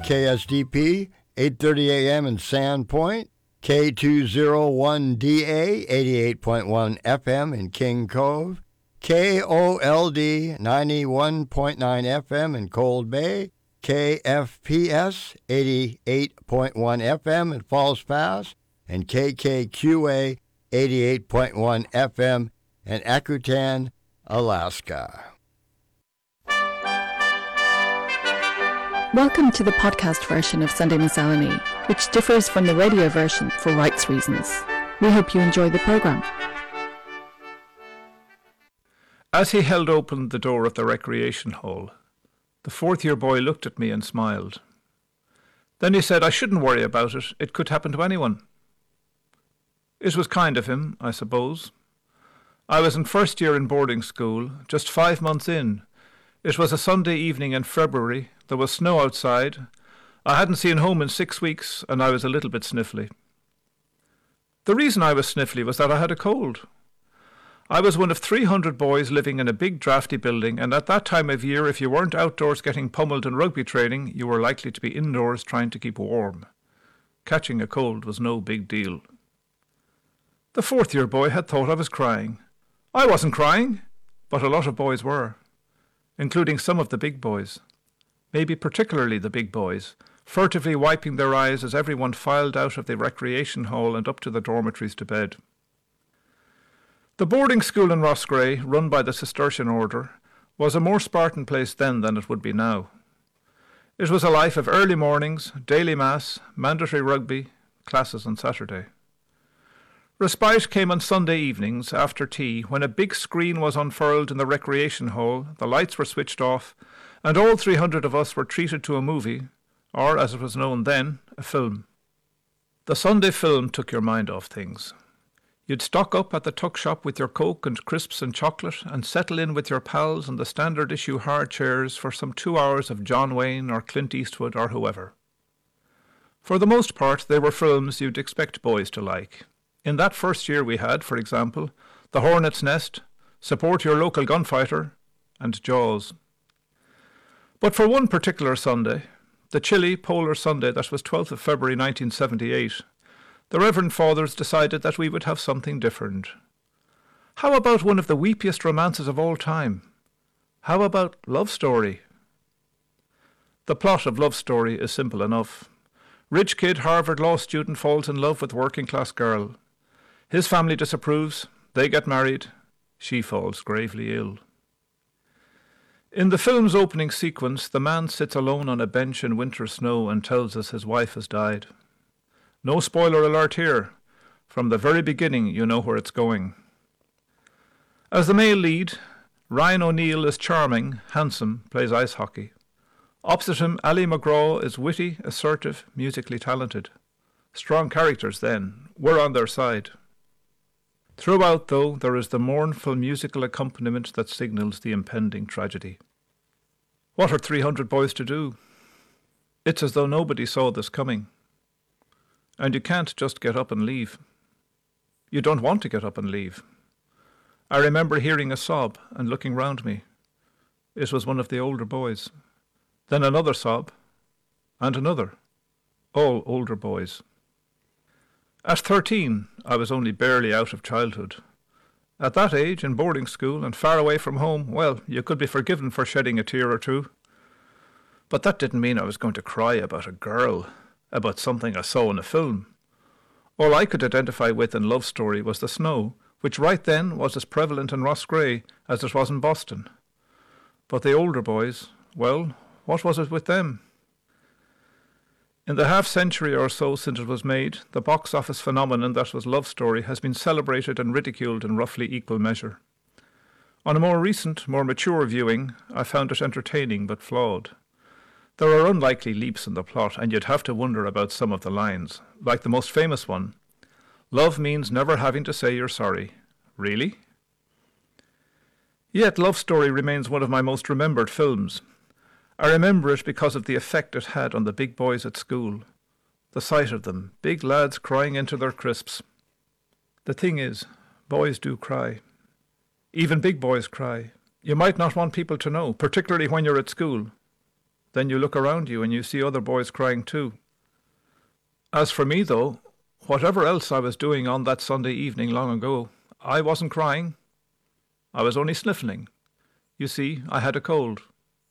KSDP, 8:30 a.m. in Sandpoint, K201DA, 88.1 FM in King Cove, KOLD, 91.9 FM in Cold Bay, KFPS, 88.1 FM in Falls Pass, and KKQA, 88.1 FM in Akutan, Alaska. Welcome to the podcast version of Sunday Miscellany, which differs from the radio version for rights reasons. We hope you enjoy the programme. As he held open the door of the recreation hall, the fourth-year boy looked at me and smiled. Then he said I shouldn't worry about it. It could happen to anyone. It was kind of him, I suppose. I was in first year in boarding school, just 5 months in. It was a Sunday evening in February. There was snow outside. I hadn't seen home in 6 weeks, and I was a little bit sniffly. The reason I was sniffly was that I had a cold. I was one of 300 boys living in a big drafty building, and at that time of year, if you weren't outdoors getting pummeled in rugby training, you were likely to be indoors trying to keep warm. Catching a cold was no big deal. The fourth-year boy had thought I was crying. I wasn't crying, but a lot of boys were, including some of the big boys, maybe particularly the big boys, furtively wiping their eyes as everyone filed out of the recreation hall and up to the dormitories to bed. The boarding school in Roscrea, run by the Cistercian order, was a more Spartan place then than it would be now. It was a life of early mornings, daily mass, mandatory rugby, classes on Saturday. Respite came on Sunday evenings after tea, when a big screen was unfurled in the recreation hall, the lights were switched off, and all 300 of us were treated to a movie, or, as it was known then, a film. The Sunday film took your mind off things. You'd stock up at the tuck shop with your Coke and crisps and chocolate, and settle in with your pals on the standard issue hard chairs for some 2 hours of John Wayne or Clint Eastwood or whoever. For the most part, they were films you'd expect boys to like. In that first year we had, for example, The Hornet's Nest, Support Your Local Gunfighter, and Jaws. But for one particular Sunday, the chilly polar Sunday that was 12th of February 1978, the Reverend Fathers decided that we would have something different. How about one of the weepiest romances of all time? How about Love Story? The plot of Love Story is simple enough. Rich kid Harvard law student falls in love with working-class girl. His family disapproves, they get married, she falls gravely ill. In the film's opening sequence, the man sits alone on a bench in winter snow and tells us his wife has died. No spoiler alert here. From the very beginning, you know where it's going. As the male lead, Ryan O'Neill is charming, handsome, plays ice hockey. Opposite him, Ali McGraw is witty, assertive, musically talented. Strong characters, then. We're on their side. Throughout, though, there is the mournful musical accompaniment that signals the impending tragedy. What are 300 boys to do? It's as though nobody saw this coming. And you can't just get up and leave. You don't want to get up and leave. I remember hearing a sob and looking round me. It was one of the older boys. Then another sob, and another. All older boys. At 13, I was only barely out of childhood. At that age, in boarding school and far away from home, well, you could be forgiven for shedding a tear or two. But that didn't mean I was going to cry about a girl, about something I saw in a film. All I could identify with in Love Story was the snow, which right then was as prevalent in Roscrea as it was in Boston. But the older boys, well, what was it with them? In the half-century or so since it was made, the box office phenomenon that was Love Story has been celebrated and ridiculed in roughly equal measure. On a more recent, more mature viewing, I found it entertaining but flawed. There are unlikely leaps in the plot, and you'd have to wonder about some of the lines, like the most famous one. Love means never having to say you're sorry. Really? Yet Love Story remains one of my most remembered films. I remember it because of the effect it had on the big boys at school. The sight of them, big lads crying into their crisps. The thing is, boys do cry. Even big boys cry. You might not want people to know, particularly when you're at school. Then you look around you and you see other boys crying too. As for me, though, whatever else I was doing on that Sunday evening long ago, I wasn't crying. I was only sniffling. You see, I had a cold.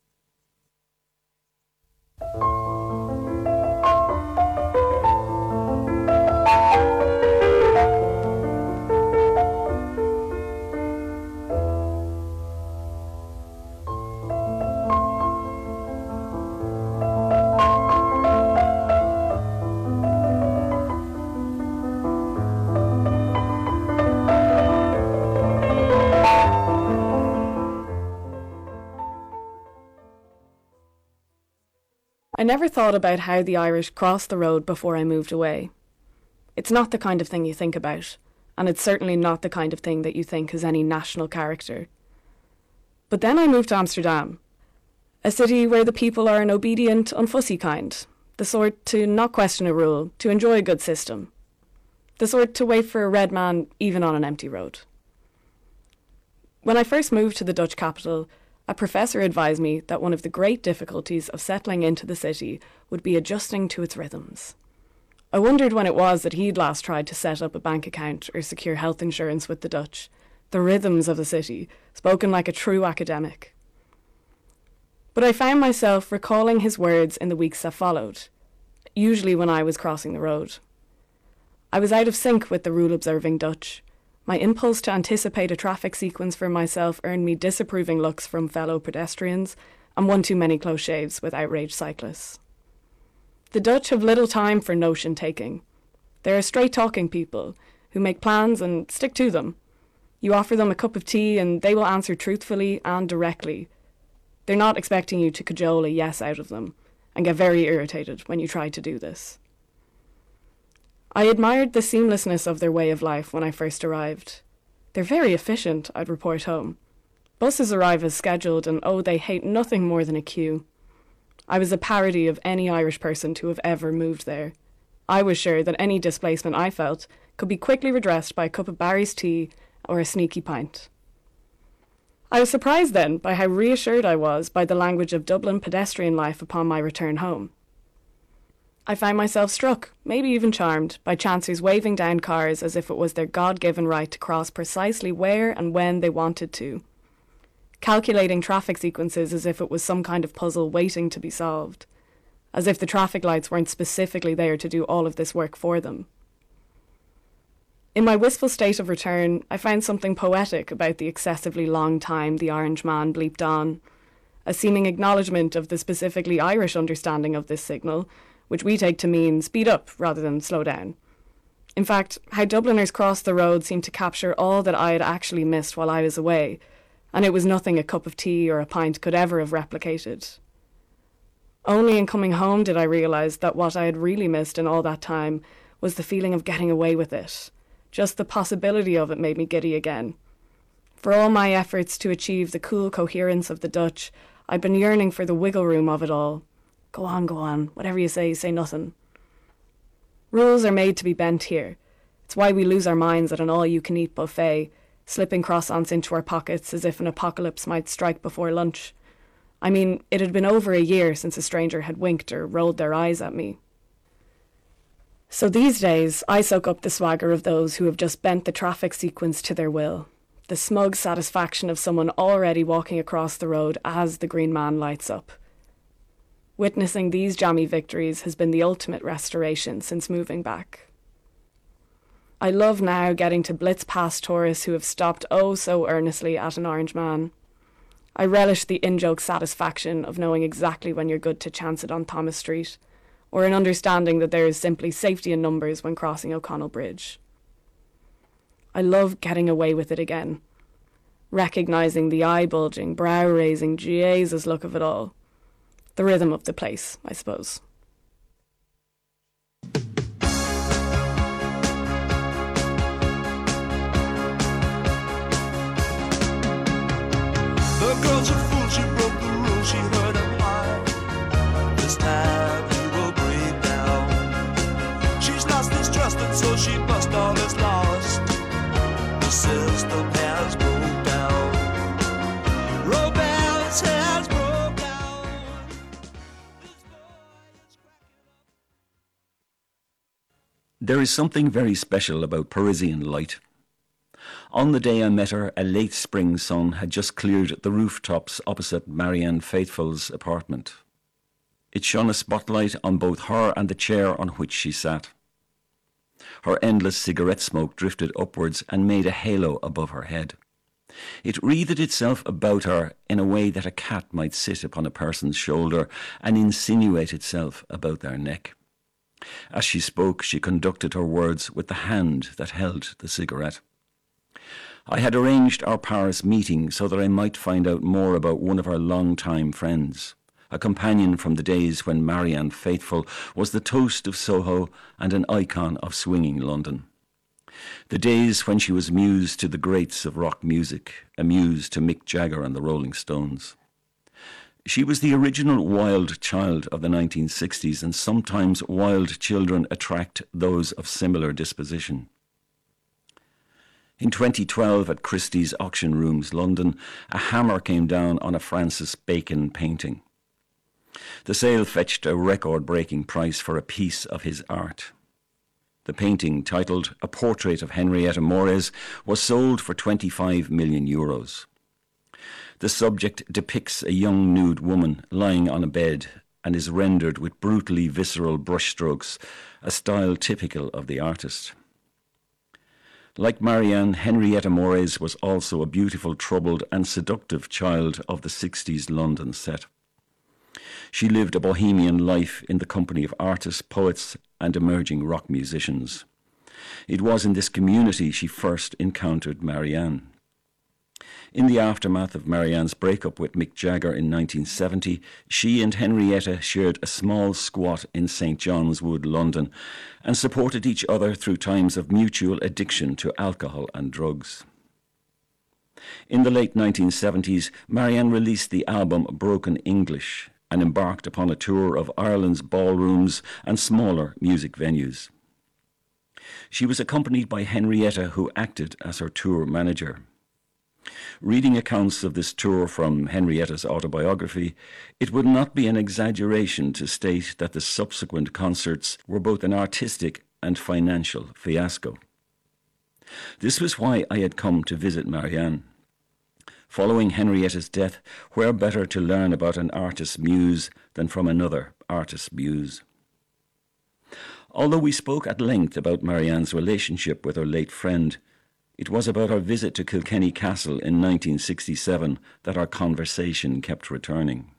I never thought about how the Irish crossed the road before I moved away. It's not the kind of thing you think about, and it's certainly not the kind of thing that you think has any national character. But then I moved to Amsterdam, a city where the people are an obedient, unfussy kind, the sort to not question a rule, to enjoy a good system, the sort to wait for a red man even on an empty road. When I first moved to the Dutch capital, a professor advised me that one of the great difficulties of settling into the city would be adjusting to its rhythms. I wondered when it was that he'd last tried to set up a bank account or secure health insurance with the Dutch, the rhythms of the city, spoken like a true academic. But I found myself recalling his words in the weeks that followed, usually when I was crossing the road. I was out of sync with the rule-observing Dutch. My impulse to anticipate a traffic sequence for myself earned me disapproving looks from fellow pedestrians and one too many close shaves with outraged cyclists. The Dutch have little time for notion-taking. They're straight-talking people who make plans and stick to them. You offer them a cup of tea and they will answer truthfully and directly. They're not expecting you to cajole a yes out of them and get very irritated when you try to do this. I admired the seamlessness of their way of life when I first arrived. They're very efficient, I'd report home. Buses arrive as scheduled and they hate nothing more than a queue. I was a parody of any Irish person to have ever moved there. I was sure that any displacement I felt could be quickly redressed by a cup of Barry's tea or a sneaky pint. I was surprised then by how reassured I was by the language of Dublin pedestrian life upon my return home. I found myself struck, maybe even charmed, by chancers waving down cars as if it was their God-given right to cross precisely where and when they wanted to, calculating traffic sequences as if it was some kind of puzzle waiting to be solved, as if the traffic lights weren't specifically there to do all of this work for them. In my wistful state of return, I found something poetic about the excessively long time the orange man bleeped on, a seeming acknowledgement of the specifically Irish understanding of this signal, which we take to mean speed up rather than slow down. In fact, how Dubliners crossed the road seemed to capture all that I had actually missed while I was away, and it was nothing a cup of tea or a pint could ever have replicated. Only in coming home did I realise that what I had really missed in all that time was the feeling of getting away with it. Just the possibility of it made me giddy again. For all my efforts to achieve the cool coherence of the Dutch, I'd been yearning for the wiggle room of it all. Go on, whatever you say nothing. Rules are made to be bent here. It's why we lose our minds at an all-you-can-eat buffet, slipping croissants into our pockets as if an apocalypse might strike before lunch. I mean, it had been over a year since a stranger had winked or rolled their eyes at me. So these days, I soak up the swagger of those who have just bent the traffic sequence to their will, the smug satisfaction of someone already walking across the road as the green man lights up. Witnessing these jammy victories has been the ultimate restoration since moving back. I love now getting to blitz past tourists who have stopped so earnestly at an orange man. I relish the in-joke satisfaction of knowing exactly when you're good to chance it on Thomas Street, or an understanding that there is simply safety in numbers when crossing O'Connell Bridge. I love getting away with it again, recognising the eye-bulging, brow-raising, Jesus look of it all. The rhythm of the place, I suppose. The girl's a fool, she broke the rules, she heard him high. This time he will break down. She's lost his trust and so she bust all is lost. The system has broke down. Romance has broke down. There is something very special about Parisian light. On the day I met her, a late spring sun had just cleared the rooftops opposite Marianne Faithfull's apartment. It shone a spotlight on both her and the chair on which she sat. Her endless cigarette smoke drifted upwards and made a halo above her head. It wreathed itself about her in a way that a cat might sit upon a person's shoulder and insinuate itself about their neck. As she spoke, she conducted her words with the hand that held the cigarette. I had arranged our Paris meeting so that I might find out more about one of our long-time friends, a companion from the days when Marianne Faithfull was the toast of Soho and an icon of swinging London. The days when she was muse to the greats of rock music, a muse to Mick Jagger and the Rolling Stones. She was the original wild child of the 1960s, and sometimes wild children attract those of similar disposition. In 2012 at Christie's Auction Rooms, London, a hammer came down on a Francis Bacon painting. The sale fetched a record-breaking price for a piece of his art. The painting, titled A Portrait of Henrietta Mores, was sold for 25 million euros. The subject depicts a young nude woman lying on a bed and is rendered with brutally visceral brushstrokes, a style typical of the artist. Like Marianne, Henrietta Mores was also a beautiful, troubled and seductive child of the 60s London set. She lived a bohemian life in the company of artists, poets and emerging rock musicians. It was in this community she first encountered Marianne. In the aftermath of Marianne's breakup with Mick Jagger in 1970, she and Henrietta shared a small squat in St. John's Wood, London, and supported each other through times of mutual addiction to alcohol and drugs. In the late 1970s, Marianne released the album Broken English and embarked upon a tour of Ireland's ballrooms and smaller music venues. She was accompanied by Henrietta, who acted as her tour manager. Reading accounts of this tour from Henrietta's autobiography, it would not be an exaggeration to state that the subsequent concerts were both an artistic and financial fiasco. This was why I had come to visit Marianne. Following Henrietta's death, where better to learn about an artist's muse than from another artist's muse? Although we spoke at length about Marianne's relationship with her late friend, it was about our visit to Kilkenny Castle in 1967 that our conversation kept returning.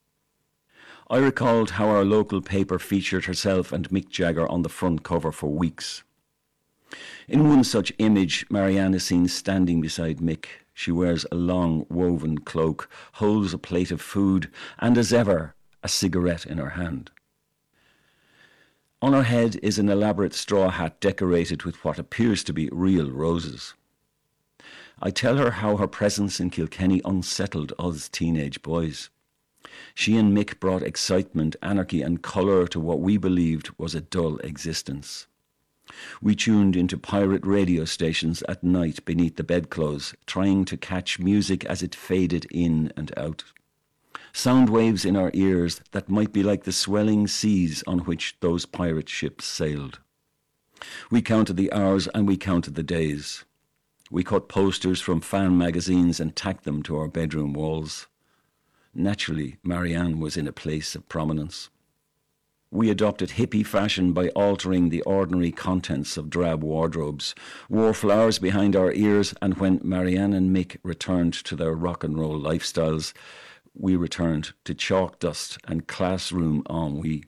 I recalled how our local paper featured herself and Mick Jagger on the front cover for weeks. In one such image, Marianne is seen standing beside Mick. She wears a long woven cloak, holds a plate of food, and as ever, a cigarette in her hand. On her head is an elaborate straw hat decorated with what appears to be real roses. I tell her how her presence in Kilkenny unsettled us teenage boys. She and Mick brought excitement, anarchy and colour to what we believed was a dull existence. We tuned into pirate radio stations at night beneath the bedclothes, trying to catch music as it faded in and out. Sound waves in our ears that might be like the swelling seas on which those pirate ships sailed. We counted the hours and we counted the days. We cut posters from fan magazines and tacked them to our bedroom walls. Naturally, Marianne was in a place of prominence. We adopted hippie fashion by altering the ordinary contents of drab wardrobes, wore flowers behind our ears, and when Marianne and Mick returned to their rock and roll lifestyles, we returned to chalk dust and classroom ennui.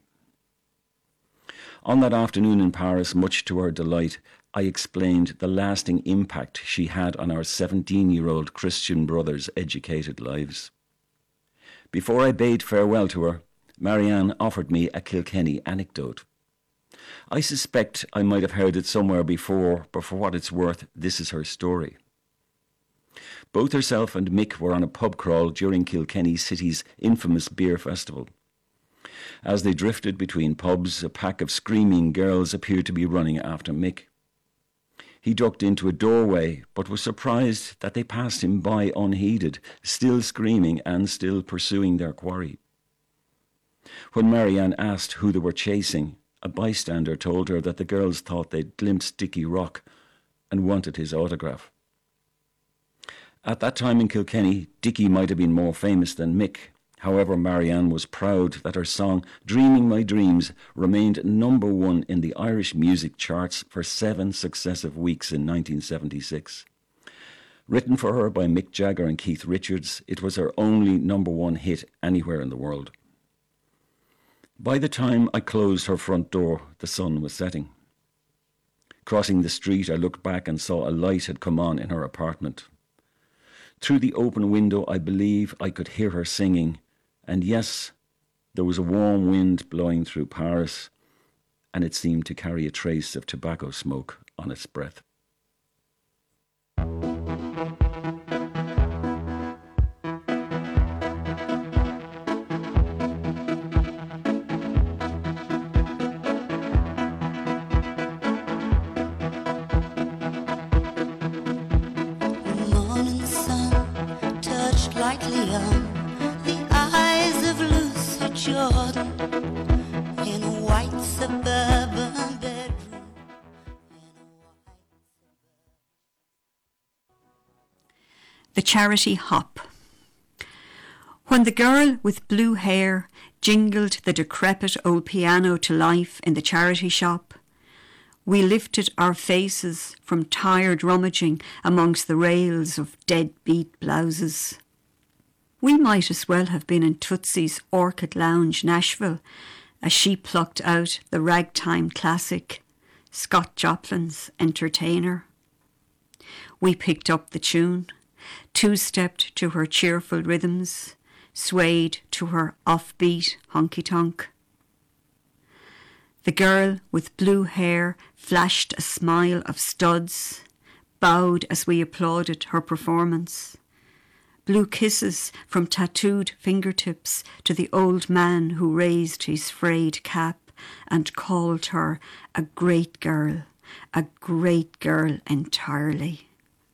On that afternoon in Paris, much to her delight, I explained the lasting impact she had on our 17-year-old Christian brothers' educated lives. Before I bade farewell to her, Marianne offered me a Kilkenny anecdote. I suspect I might have heard it somewhere before, but for what it's worth, this is her story. Both herself and Mick were on a pub crawl during Kilkenny City's infamous beer festival. As they drifted between pubs, a pack of screaming girls appeared to be running after Mick. He ducked into a doorway, but was surprised that they passed him by unheeded, still screaming and still pursuing their quarry. When Marianne asked who they were chasing, A bystander told her that the girls thought they'd glimpsed Dickie Rock and wanted his autograph. At that time in Kilkenny, Dickie might have been more famous than Mick. However, Marianne was proud that her song Dreaming My Dreams remained #1 in the Irish music charts for 7 successive weeks in 1976. Written for her by Mick Jagger and Keith Richards, it was her only #1 hit anywhere in the world. By the time I closed her front door, the sun was setting. Crossing the street, I looked back and saw a light had come on in her apartment. Through the open window, I believe I could hear her singing, and yes, there was a warm wind blowing through Paris, and it seemed to carry a trace of tobacco smoke on its breath. The Charity Hop. When the girl with blue hair jingled the decrepit old piano to life in the charity shop, we lifted our faces from tired rummaging amongst the rails of dead-beat blouses. We might as well have been in Tootsie's Orchid Lounge, Nashville, as she plucked out the ragtime classic, Scott Joplin's Entertainer. We picked up the tune, two-stepped to her cheerful rhythms, swayed to her offbeat honky-tonk. The girl with blue hair flashed a smile of studs, bowed as we applauded her performance. Blew kisses from tattooed fingertips to the old man who raised his frayed cap and called her a great girl entirely.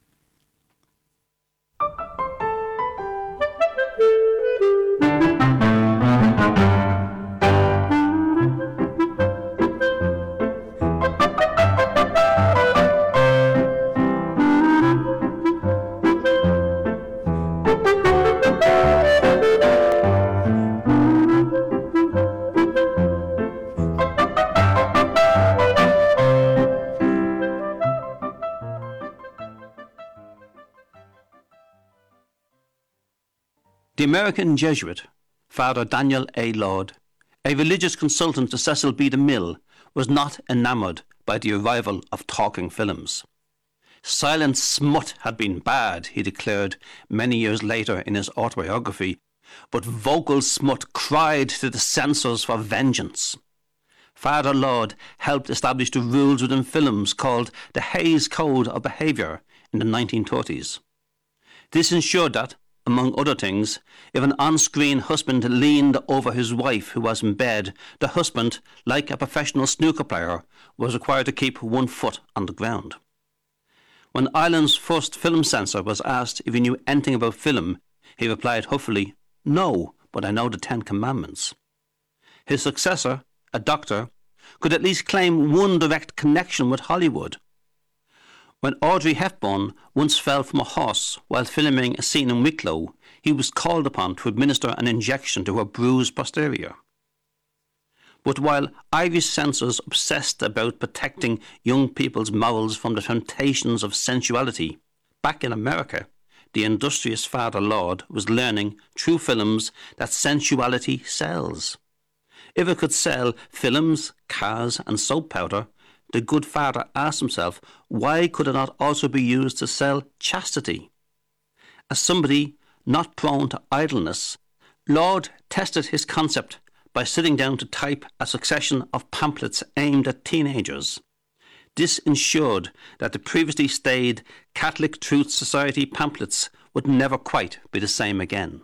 The American Jesuit, Father Daniel A. Lord, a religious consultant to Cecil B. DeMille, was not enamoured by the arrival of talking films. Silent smut had been bad, he declared many years later in his autobiography, but vocal smut cried to the censors for vengeance. Father Lord helped establish the rules within films called the Hays Code of Behaviour in the 1930s. This ensured that, among other things, if an on-screen husband leaned over his wife who was in bed, the husband, like a professional snooker player, was required to keep one foot on the ground. When Ireland's first film censor was asked if he knew anything about film, he replied huffily, "No, but I know the 10 Commandments." His successor, a doctor, could at least claim one direct connection with Hollywood. When Audrey Hepburn once fell from a horse while filming a scene in Wicklow, he was called upon to administer an injection to her bruised posterior. But while Irish censors obsessed about protecting young people's morals from the temptations of sensuality, back in America, the industrious Father Lord was learning through films that sensuality sells. If it could sell films, cars and soap powder, the good father asked himself, why could it not also be used to sell chastity? As somebody not prone to idleness, Lord tested his concept by sitting down to type a succession of pamphlets aimed at teenagers. This ensured that the previously staid Catholic Truth Society pamphlets would never quite be the same again.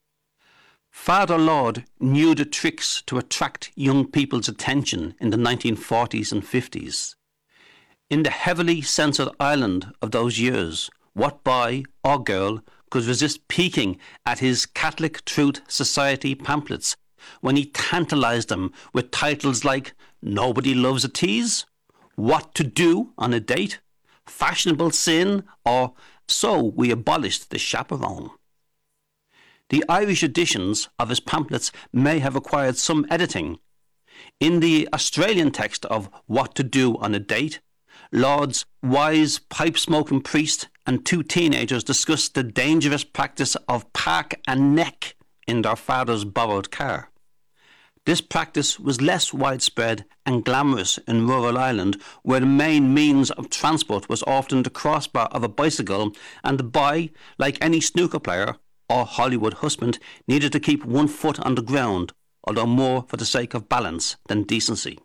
Father Lord knew the tricks to attract young people's attention in the 1940s and 50s. In the heavily censored Ireland of those years, what boy or girl could resist peeking at his Catholic Truth Society pamphlets when he tantalized them with titles like Nobody Loves a Tease, What to Do on a Date, Fashionable Sin, or So We Abolished the Chaperone. The Irish editions of his pamphlets may have required some editing. In the Australian text of What to Do on a Date, Lord's wise pipe-smoking priest and two teenagers discussed the dangerous practice of park and neck in their father's borrowed car. This practice was less widespread and glamorous in rural Ireland, where the main means of transport was often the crossbar of a bicycle, and the boy, like any snooker player or Hollywood husband, needed to keep one foot on the ground, although more for the sake of balance than decency.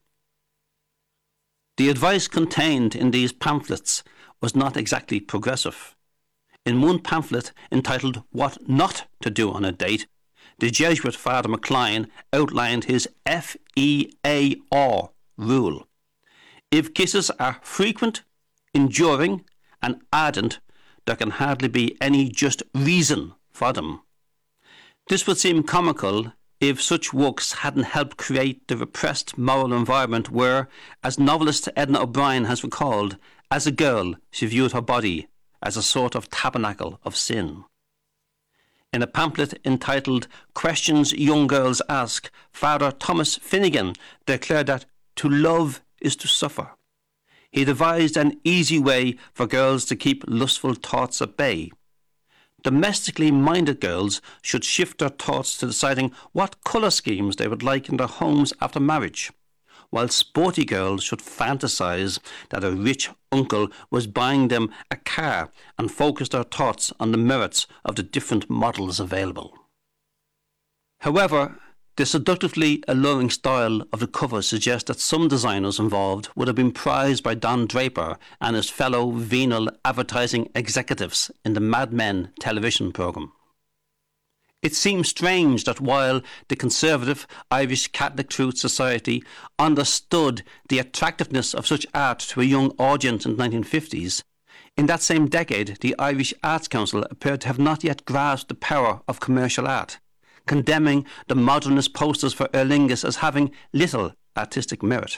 The advice contained in these pamphlets was not exactly progressive. In one pamphlet entitled What Not to Do on a Date, the Jesuit Father MacLean outlined his FEAR rule. If kisses are frequent, enduring, and ardent, there can hardly be any just reason for them. This would seem comical if such works hadn't helped create the repressed moral environment where, as novelist Edna O'Brien has recalled, as a girl she viewed her body as a sort of tabernacle of sin. In a pamphlet entitled Questions Young Girls Ask, Father Thomas Finnegan declared that to love is to suffer. He devised an easy way for girls to keep lustful thoughts at bay. Domestically minded girls should shift their thoughts to deciding what colour schemes they would like in their homes after marriage, while sporty girls should fantasise that a rich uncle was buying them a car and focus their thoughts on the merits of the different models available. However, the seductively alluring style of the cover suggests that some designers involved would have been prized by Don Draper and his fellow venal advertising executives in the Mad Men television programme. It seems strange that while the conservative Irish Catholic Truth Society understood the attractiveness of such art to a young audience in the 1950s, in that same decade the Irish Arts Council appeared to have not yet grasped the power of commercial art, condemning the modernist posters for Aer Lingus as having little artistic merit.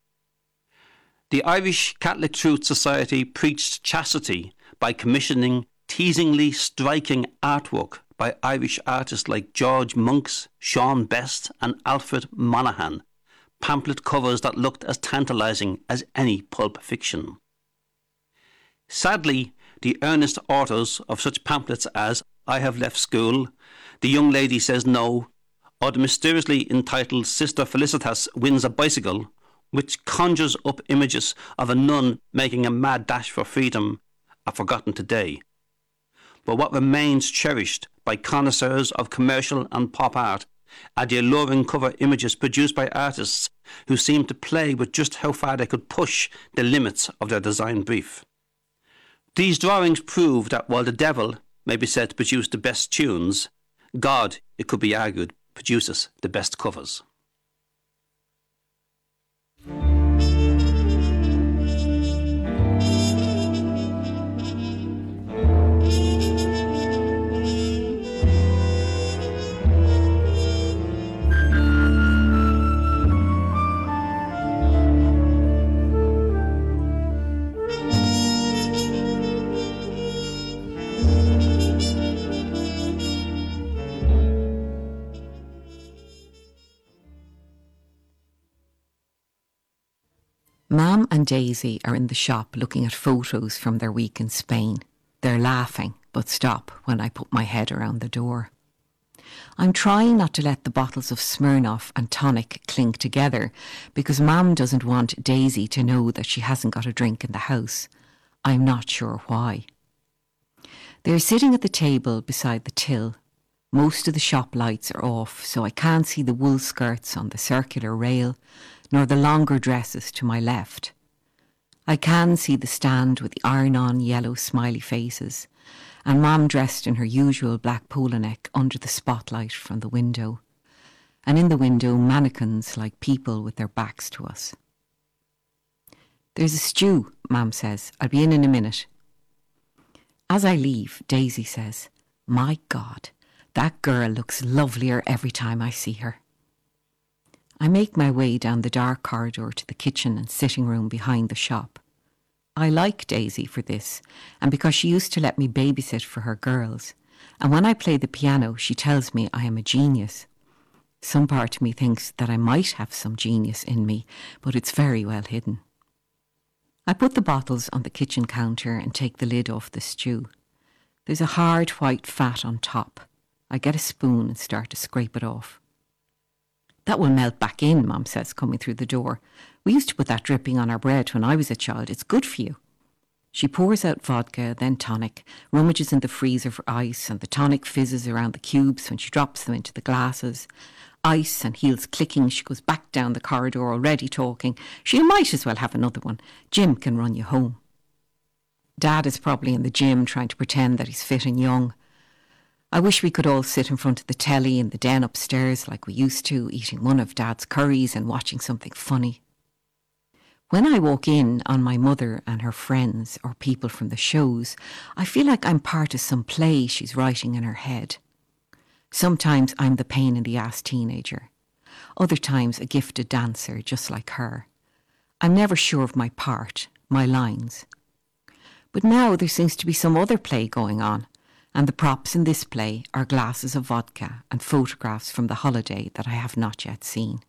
The Irish Catholic Truth Society preached chastity by commissioning teasingly striking artwork by Irish artists like George Monks, Sean Best and Alfred Monaghan, pamphlet covers that looked as tantalising as any pulp fiction. Sadly, the earnest authors of such pamphlets as I Have Left School, The Young Lady Says No, or the mysteriously entitled Sister Felicitas Wins a Bicycle, which conjures up images of a nun making a mad dash for freedom, are forgotten today. But what remains cherished by connoisseurs of commercial and pop art are the alluring cover images produced by artists who seem to play with just how far they could push the limits of their design brief. These drawings prove that while the devil may be said to produce the best tunes, God, it could be argued, produces the best covers. Mam and Daisy are in the shop looking at photos from their week in Spain. They're laughing, but stop when I put my head around the door. I'm trying not to let the bottles of Smirnoff and tonic clink together because Mam doesn't want Daisy to know that she hasn't got a drink in the house. I'm not sure why. They're sitting at the table beside the till. Most of the shop lights are off, so I can't see the wool skirts on the circular rail, nor the longer dresses to my left. I can see the stand with the iron-on yellow smiley faces, and Mam dressed in her usual black polo neck under the spotlight from the window, and in the window mannequins like people with their backs to us. There's a stew, Mam says. I'll be in a minute. As I leave, Daisy says, My God, that girl looks lovelier every time I see her. I make my way down the dark corridor to the kitchen and sitting room behind the shop. I like Daisy for this, and because she used to let me babysit for her girls, and when I play the piano she tells me I am a genius. Some part of me thinks that I might have some genius in me, but it's very well hidden. I put the bottles on the kitchen counter and take the lid off the stew. There's a hard white fat on top. I get a spoon and start to scrape it off. That will melt back in, Mum says, coming through the door. We used to put that dripping on our bread when I was a child. It's good for you. She pours out vodka, then tonic, rummages in the freezer for ice, and the tonic fizzes around the cubes when she drops them into the glasses. Ice and heels clicking, she goes back down the corridor already talking. She might as well have another one. Jim can run you home. Dad is probably in the gym trying to pretend that he's fit and young. I wish we could all sit in front of the telly in the den upstairs like we used to, eating one of Dad's curries and watching something funny. When I walk in on my mother and her friends or people from the shows, I feel like I'm part of some play she's writing in her head. Sometimes I'm the pain in the ass teenager. Other times a gifted dancer just like her. I'm never sure of my part, my lines. But now there seems to be some other play going on, and the props in this play are glasses of vodka and photographs from the holiday that I have not yet seen.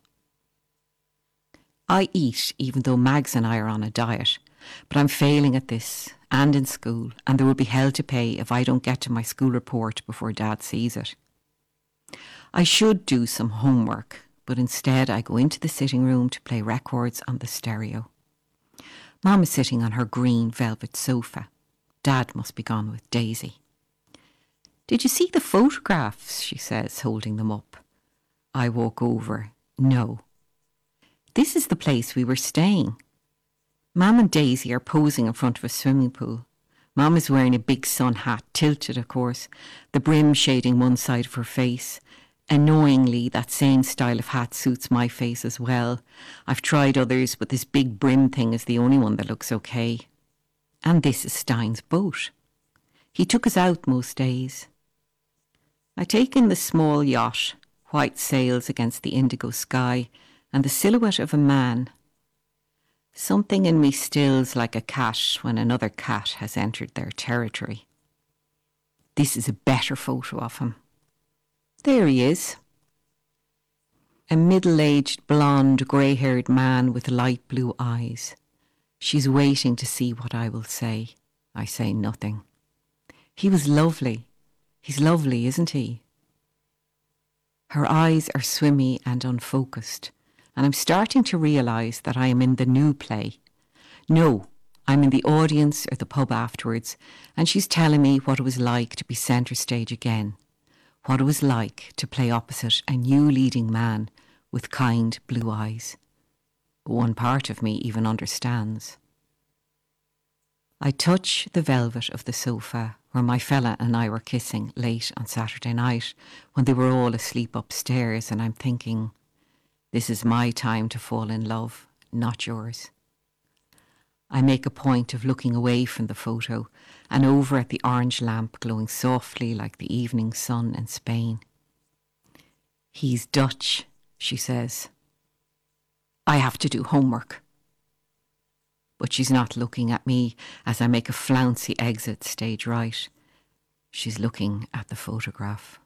I eat even though Mags and I are on a diet, but I'm failing at this and in school, and there will be hell to pay if I don't get to my school report before Dad sees it. I should do some homework, but instead I go into the sitting room to play records on the stereo. Mum is sitting on her green velvet sofa. Dad must be gone with Daisy. "Did you see the photographs?" she says, holding them up. I walk over. No. This is the place we were staying. Mum and Daisy are posing in front of a swimming pool. Mum is wearing a big sun hat, tilted of course, the brim shading one side of her face. Annoyingly, that same style of hat suits my face as well. I've tried others, but this big brim thing is the only one that looks okay. And this is Stein's boat. He took us out most days. I take in the small yacht, white sails against the indigo sky, and the silhouette of a man. Something in me stills like a cat when another cat has entered their territory. This is a better photo of him. There he is. A middle-aged, blonde, grey-haired man with light blue eyes. She's waiting to see what I will say. I say nothing. He was lovely. He's lovely, isn't he? Her eyes are swimmy and unfocused, and I'm starting to realise that I am in the new play. No, I'm in the audience or the pub afterwards, and she's telling me what it was like to be centre stage again, what it was like to play opposite a new leading man with kind blue eyes. One part of me even understands. I touch the velvet of the sofa where my fella and I were kissing late on Saturday night when they were all asleep upstairs, and I'm thinking, this is my time to fall in love, not yours. I make a point of looking away from the photo and over at the orange lamp glowing softly like the evening sun in Spain. He's Dutch, she says. I have to do homework. But she's not looking at me as I make a flouncy exit stage right. She's looking at the photograph.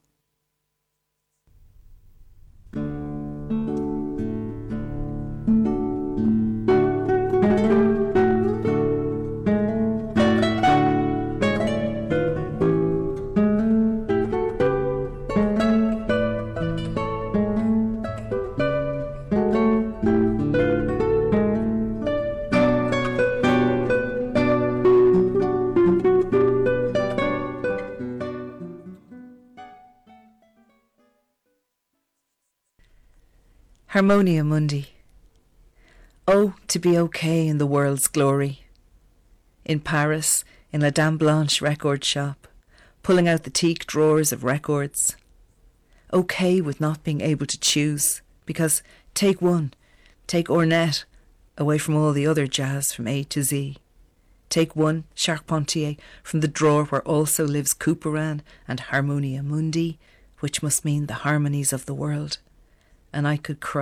Harmonia Mundi. Oh, to be okay in the world's glory. In Paris, in La Dame Blanche record shop, pulling out the teak drawers of records. Okay with not being able to choose, because take one, take Ornette, away from all the other jazz from A to Z. Take one, Charpentier, from the drawer where also lives Couperin and Harmonia Mundi, which must mean the harmonies of the world. And I could cry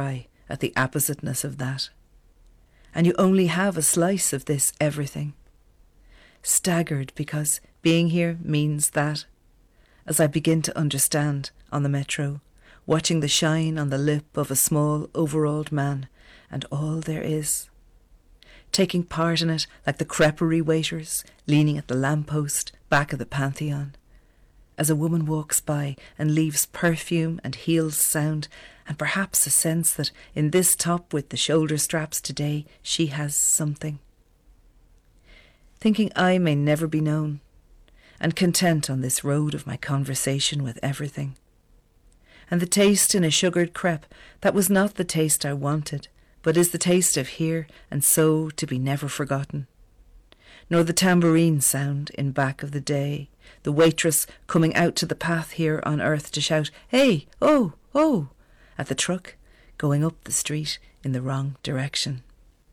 at the appositeness of that. And you only have a slice of this everything. Staggered because being here means that, as I begin to understand on the metro, watching the shine on the lip of a small overalled man and all there is. Taking part in it like the creperie waiters leaning at the lamppost back of the Pantheon. As a woman walks by and leaves perfume and heels sound and perhaps a sense that in this top with the shoulder straps today she has something. Thinking I may never be known and content on this road of my conversation with everything. And the taste in a sugared crepe that was not the taste I wanted, but is the taste of here and so to be never forgotten. Nor the tambourine sound in back of the day, the waitress coming out to the path here on earth to shout, "Hey, oh, oh," at the truck going up the street in the wrong direction.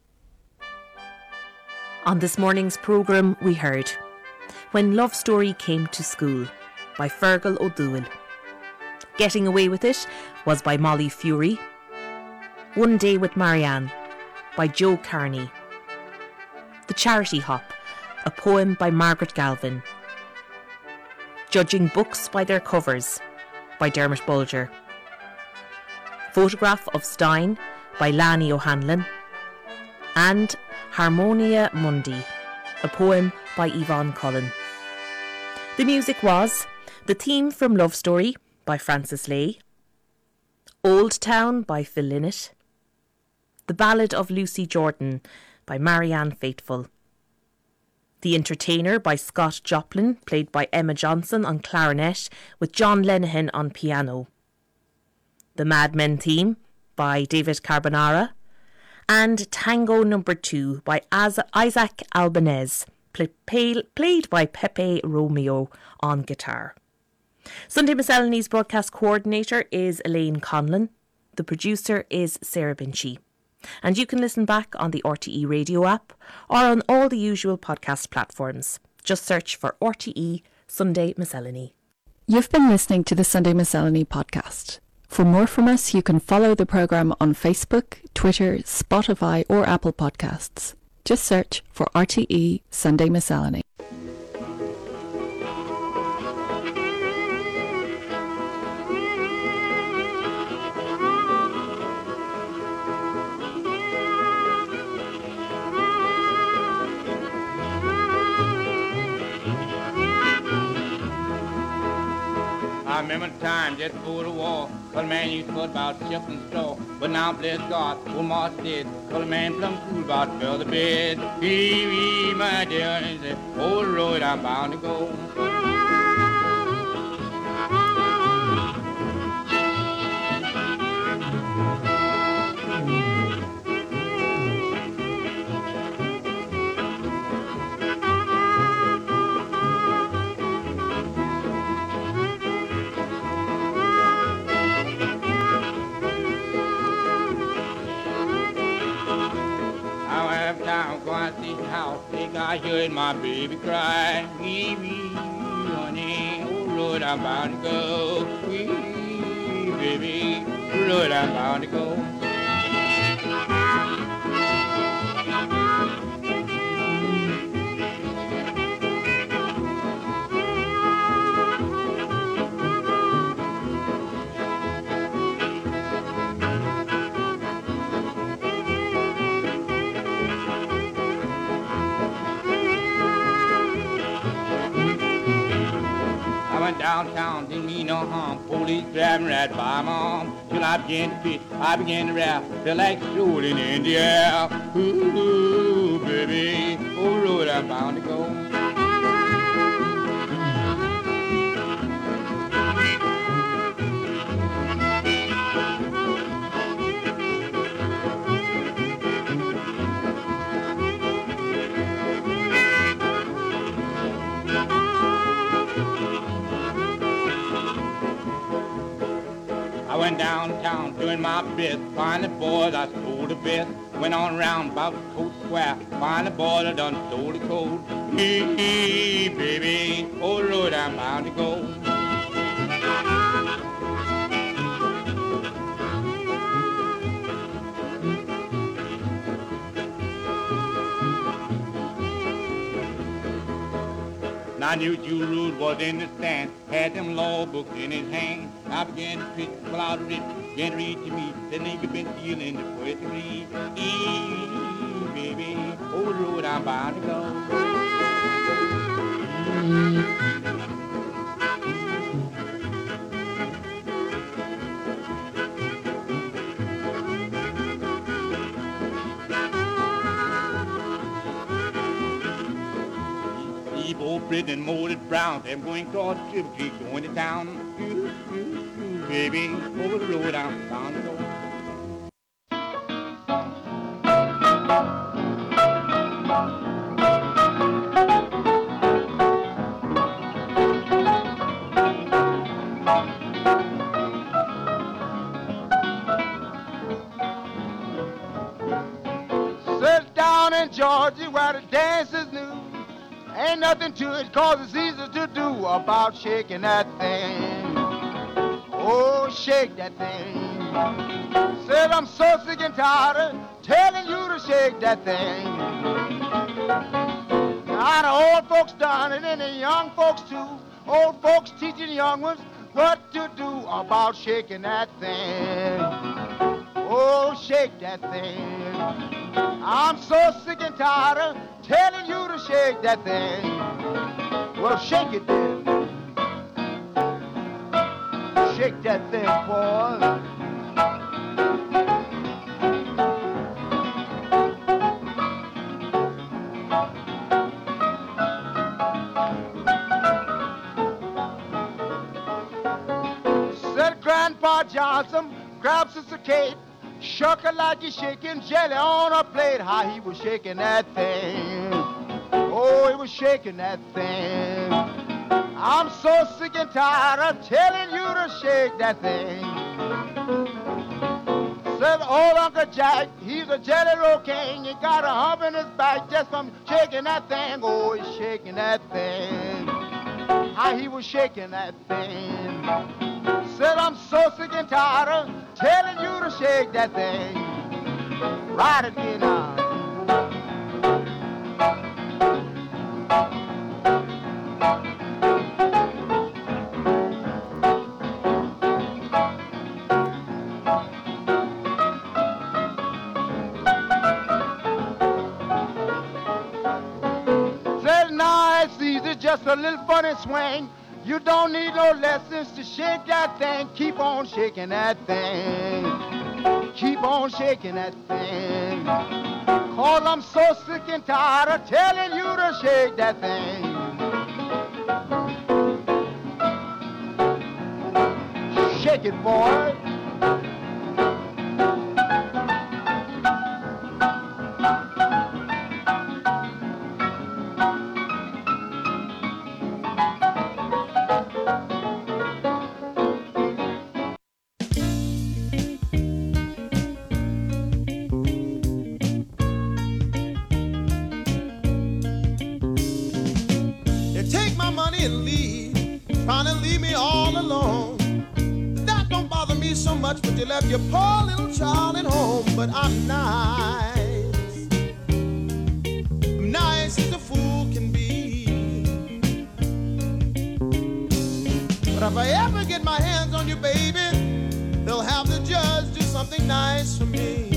On this morning's programme we heard When Love Story Came to School by Fergal O'Doul. Getting Away With It was by Molly Fury. One Day with Marianne by Joe Carney. The Charity Hop, a poem by Margaret Galvin. Judging Books by Their Covers by Dermot Bulger. Photograph of Stein by Lani O'Hanlon. And Harmonia Mundi, a poem by Yvonne Cullen. The music was the theme from Love Story by Francis Lay, Old Town by Phil Lynott, The Ballad of Lucy Jordan by Marianne Faithfull, The Entertainer by Scott Joplin, played by Emma Johnson on clarinet with John Lenihan on piano, The Mad Men theme by David Carbonara, and Tango No. 2 by Isaac Albanese, played by Pepe Romeo on guitar. Sunday Miscellany's broadcast coordinator is Elaine Conlon. The producer is Sarah Binchy. And you can listen back on the RTE radio app or on all the usual podcast platforms. Just search for RTE Sunday Miscellany. You've been listening to the Sunday Miscellany podcast. For more from us, you can follow the programme on Facebook, Twitter, Spotify or Apple Podcasts. Just search for RTE Sunday Miscellany. I remember the time just before the war, colored man used to put about shelf and straw. But now, bless God, old Marsh dead, colored man plumb cool about to fill the bed. Wee, my dear, and he said, old road I'm bound to go. I heard my baby cry, wee, wee, honey, oh Lord, I'm bound to go, wee, baby, oh Lord, I'm bound to go. Downtown didn't mean no harm. Police grabbing right by my arm. Till I began to pitch, I began to rap. Feel like shooting in the air. Ooh, baby, oh Lord, I'm bound to go. Went downtown doing my best, find the boys I stole the best. Went on round about the coast square, find the boys I done stole the coat. Me, baby, oh Lord, I'm bound to go. I knew Jules Rude was in the stand, had them law books in his hand. I began to preach, pull out a writ, began to read to me. The nigga been stealing the poetry. Baby, over the road I'm bound to go. Old Britain and molded brown, I'm going across the River Creek, going to town. Baby, over the road I'm bound to go. Sit down in Georgia where the dance is new. Ain't nothing to it, cause it's easy to do about shaking that thing. Oh, shake that thing. Said I'm so sick and tired of telling you to shake that thing. Now the old folks done it and the young folks too. Old folks teaching young ones what to do about shaking that thing. Oh, shake that thing. I'm so sick and tired of telling you to shake that thing. Well, shake it then. Shake that thing, boy. Said Grandpa Johnson, grab Sister Kate, shook her like he's shaking jelly on a plate. How he was shaking that thing. Oh, he was shaking that thing. I'm so sick and tired of telling you to shake that thing. Said old Uncle Jack, he's a jelly roll king. He got a hump in his back just from shaking that thing. Oh, he's shaking that thing. How he was shaking that thing. Said I'm so sick and tired of telling you to shake that thing. Right again now. Said now it's easy, just a little funny swing. You don't need no lessons to shake that thing. Keep on shaking that thing. Keep on shaking that thing. Cause I'm so sick and tired of telling you to shake that thing. Shake it, boy. So much, but you left your poor little child at home. But I'm nice. I'm nice as a fool can be. But if I ever get my hands on you, baby, they'll have the judge do something nice for me.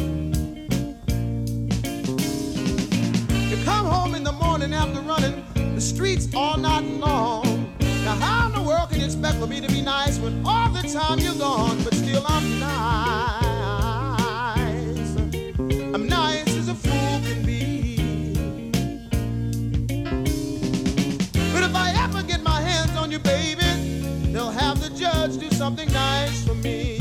You come home in the morning after running the streets all night long. Now how in the world can you expect for me to be nice when all the time you're gone? But still I'm nice. I'm nice as a fool can be. But if I ever get my hands on you, baby, they'll have the judge do something nice for me.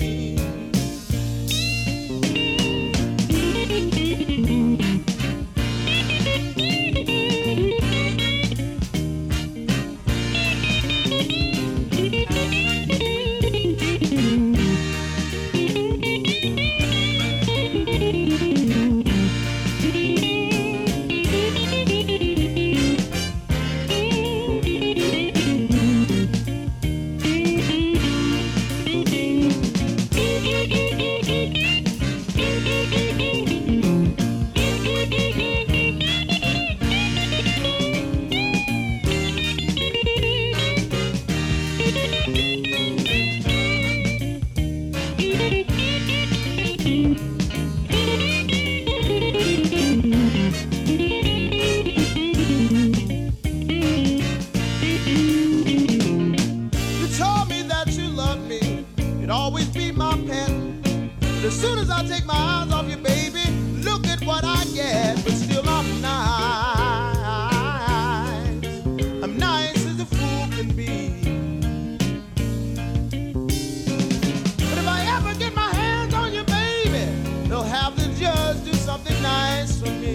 nice for me.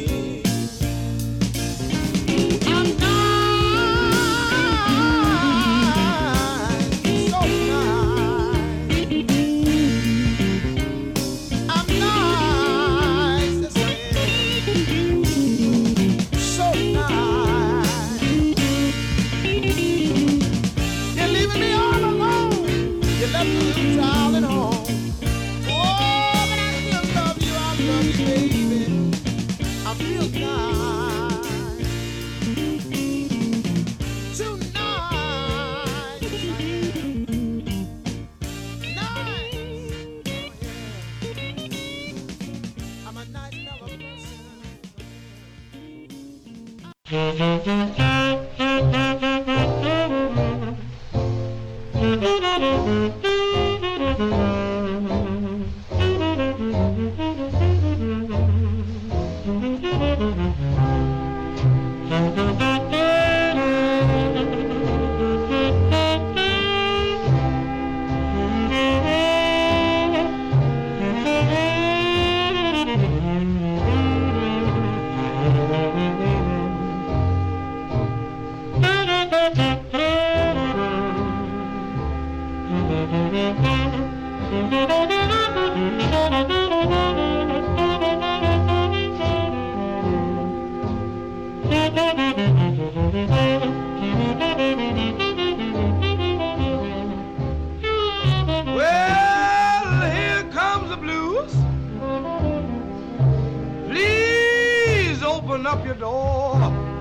I'm nice, so nice. I'm nice, I say, so nice. You're leaving me all alone. You left the little child at home. Oh, but I still love you. I love you, baby. I'm real nice. Too nice. Nice. Oh, yeah. I'm a nice lover Well, here comes the blues. Please open up your door.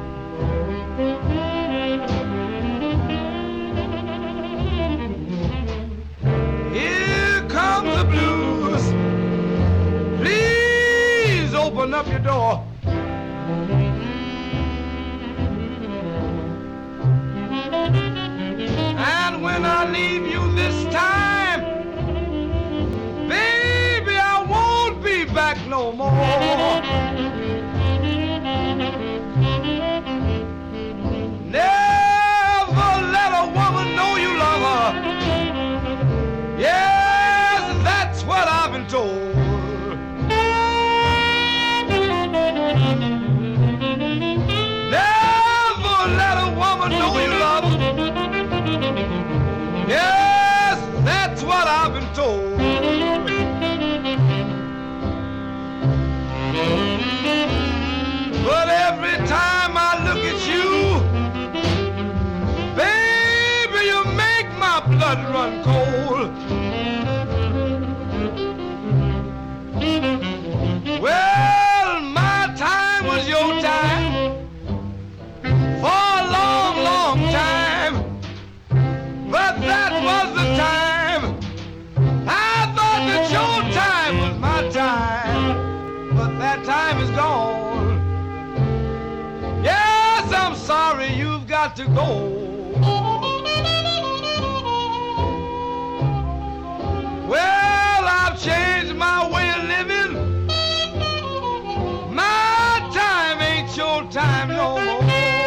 Here comes the blues. Please open up your door. And when I leave you this time, baby, I won't be back no more. Never let a woman know you love her. Yes, that's what I've been told. Never let a woman know you love her. Yes, that's what I've been told. But every time I look at you, baby, you make my blood run cold. Well, my time was your time for a long, long time. But that was the time I thought that your time was my time. But that time is gone. Yes, I'm sorry you've got to go. Well, I've changed my way of living. My time ain't your time no more.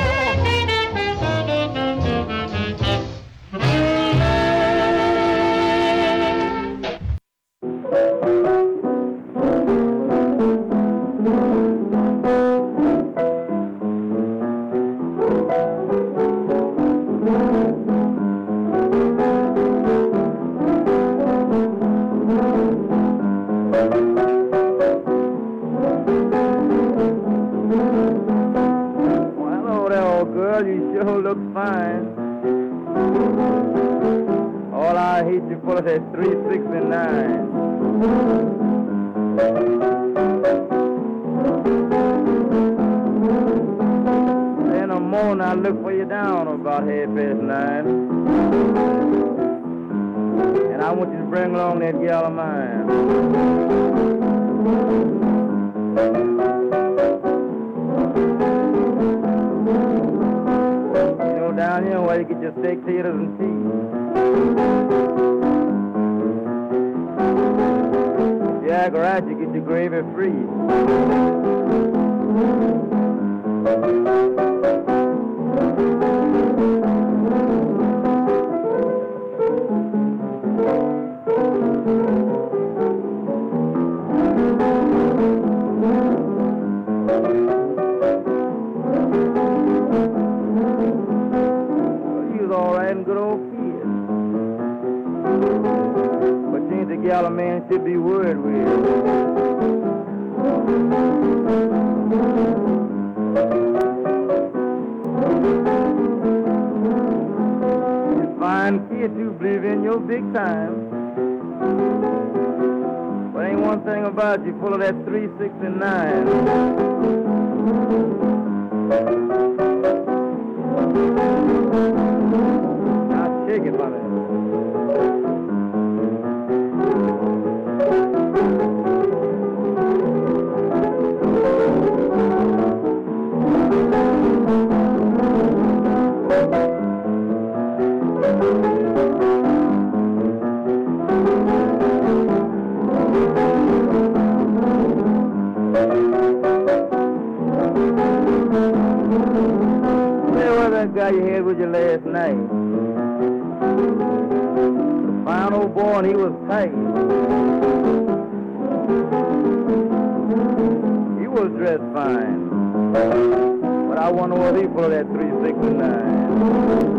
You sure look fine. All I hate you for is 369. In the morning I look for you down about 9:30. And I want you to bring along that gal of mine. Down here where you get your steak, taters, and cheese. If you act right, you get your gravy free. should be worried with. You fine kid, you believe in your big time. But ain't one thing about you full of that 369. Now shake it, mommy. Guy you had with you last night. The fine old boy, and he was tight. He was dressed fine. But I wonder what he full of that 369.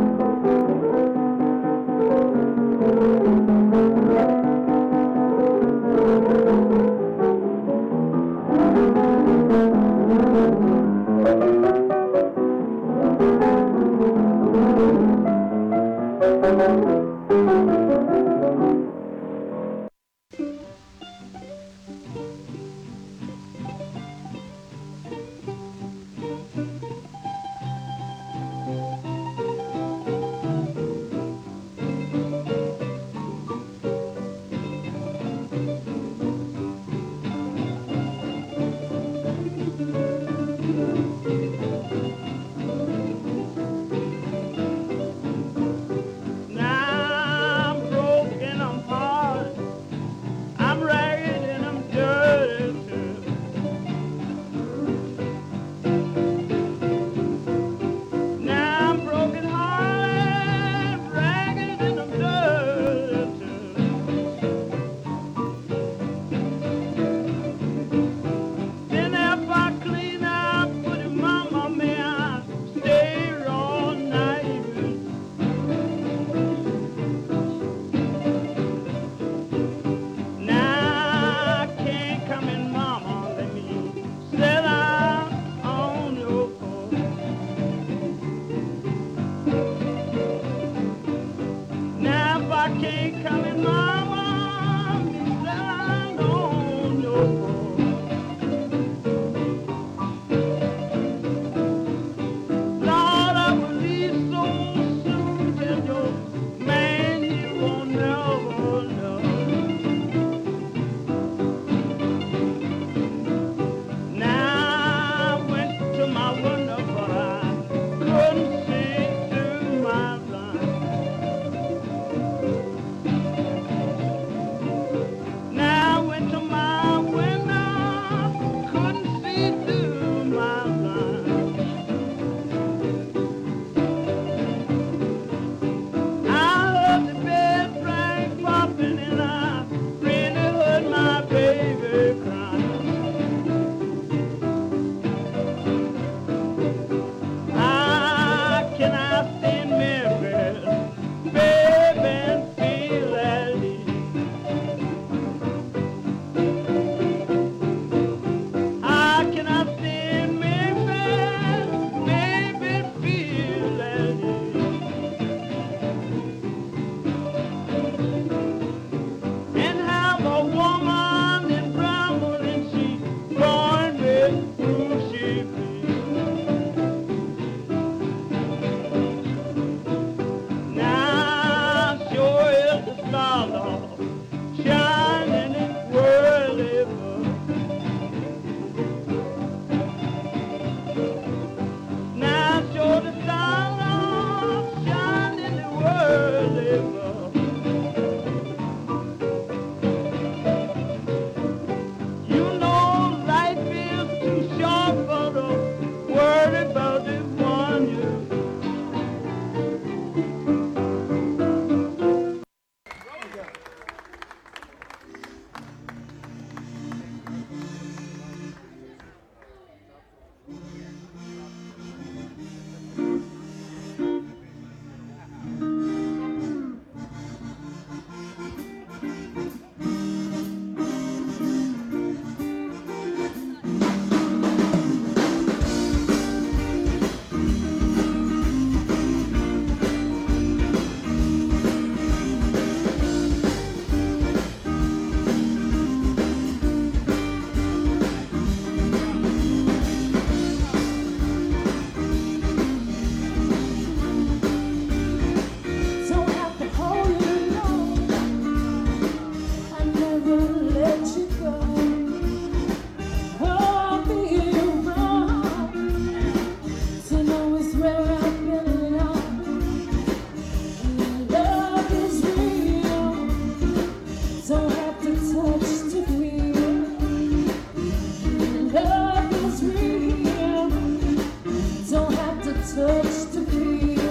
touch to feel.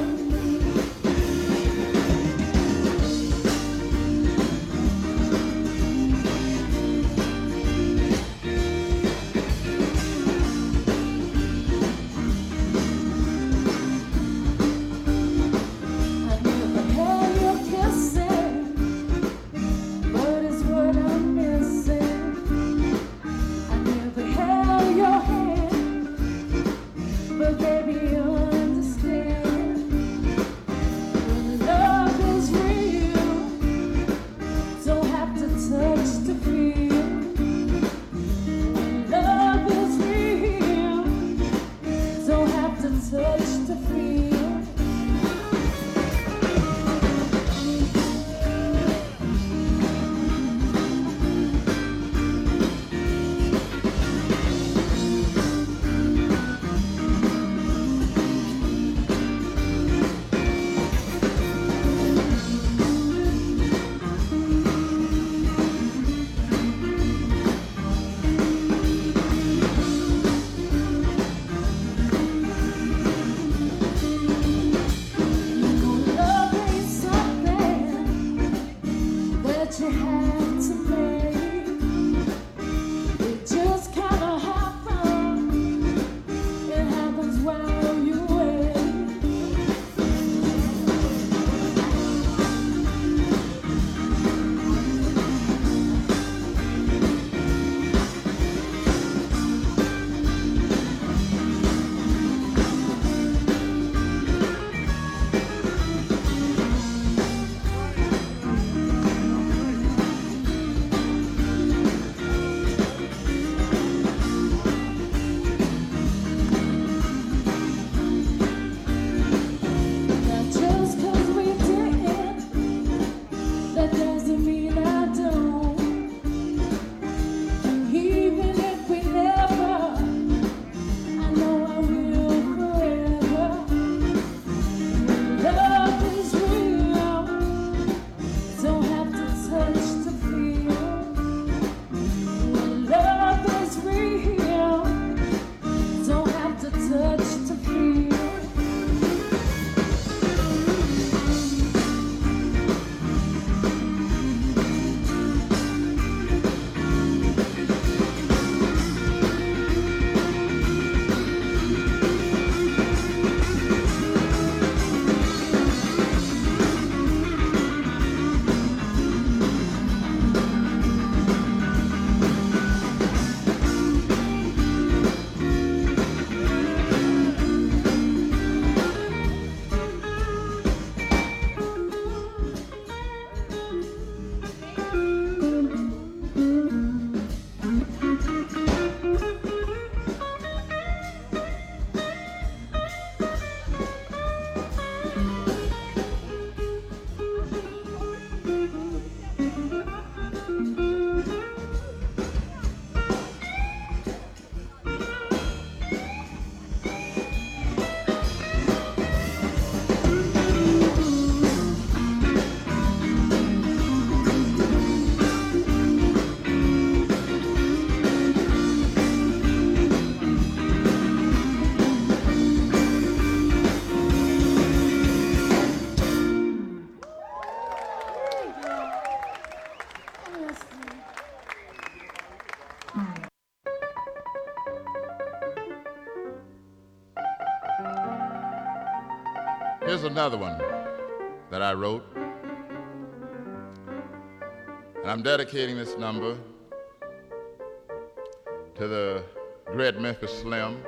Here's another one that I wrote. And I'm dedicating this number to the great Memphis Slim,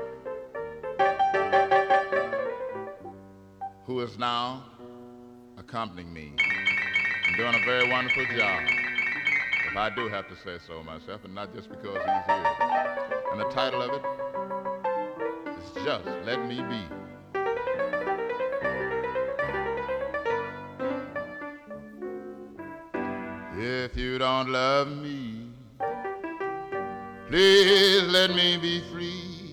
who is now accompanying me and doing a very wonderful job, if I do have to say so myself, and not just because he's here. And the title of it is Just Let Me Be. If you don't love me, please let me be free.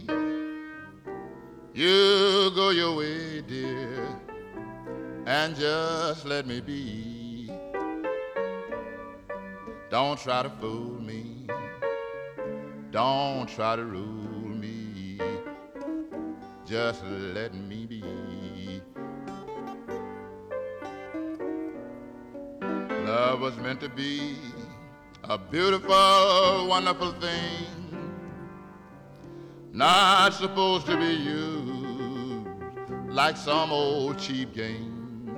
You go your way, dear, and just let me be. Don't try to fool me. Don't try to rule me. just let me be. Love was meant to be a beautiful, wonderful thing, not supposed to be used like some old cheap game.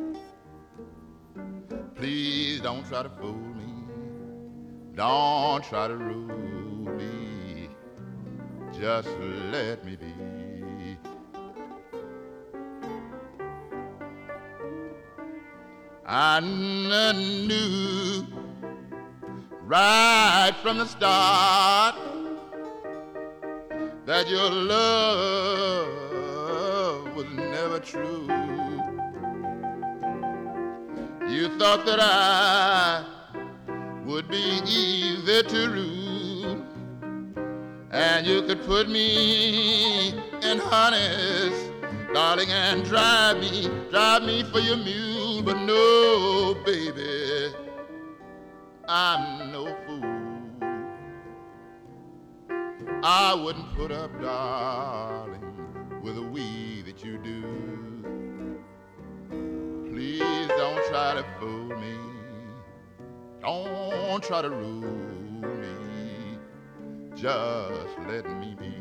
Please don't try to fool me, don't try to rule me, just let me be. I knew right from the start that your love was never true. You thought that I would be easy to rule, and you could put me in harness, darling, and drive me for your mule. But no, baby, I'm no fool. I wouldn't put up, darling, with the way that you do. Please don't try to fool me, don't try to rule me, just let me be.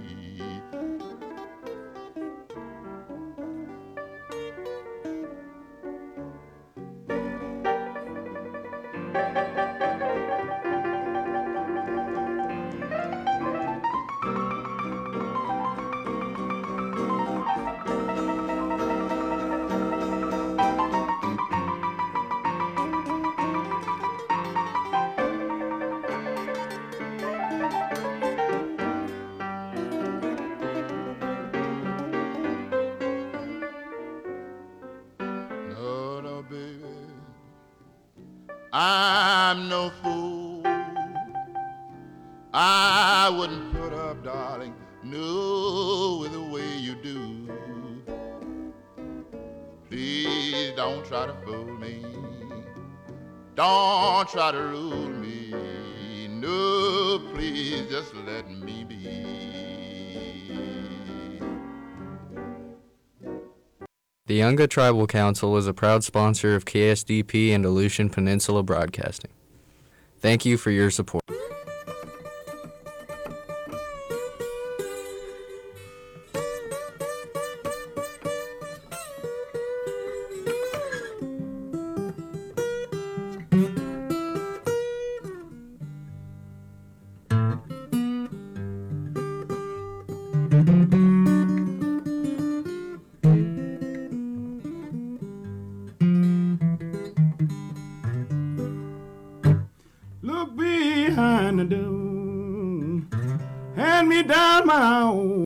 I'm no fool. I wouldn't put up, darling, no, with the way you do. Please don't try to fool me, don't try to rule me. No, please just let me be. The Yunga Tribal Council is a proud sponsor of KSDP and Aleutian Peninsula Broadcasting. Thank you for your support. Look behind the door, hand me down my own.